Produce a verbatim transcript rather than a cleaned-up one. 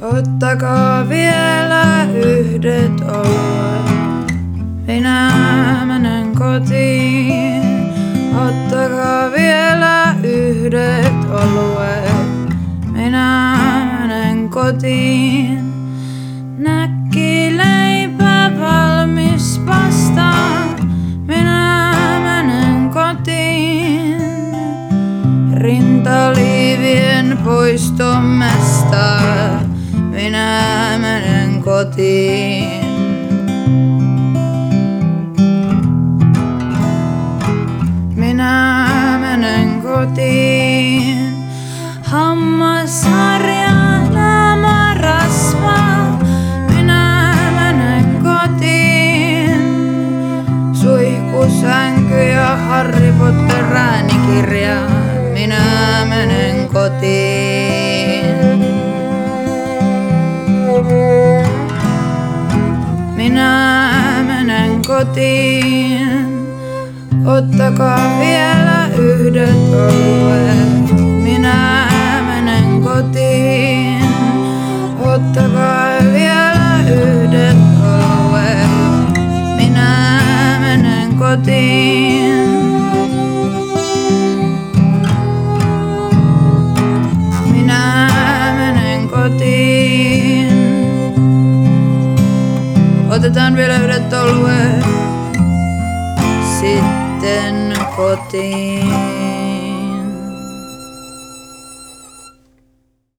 Ottakaa vielä yhdet oluet, minä menen kotiin. Ottakaa vielä yhdet oluet, minä menen kotiin. Näkkileipä valmis pasta, minä menen kotiin. Rintaliivien poistomesta, minä menen kotiin. Minä menen kotiin. Hammasharja, naamarasva, minä menen kotiin. Suihkusänky ja Harry Potter äänikirja, minä menen kotiin. Minä menen kotiin. Ottakaa vielä yhdet oluet, minä menen kotiin. Ottakaa vielä yhdet oluet, minä menen kotiin. Minä menen kotiin. Otetaan vielä yhdet oluet, sitten kotiin.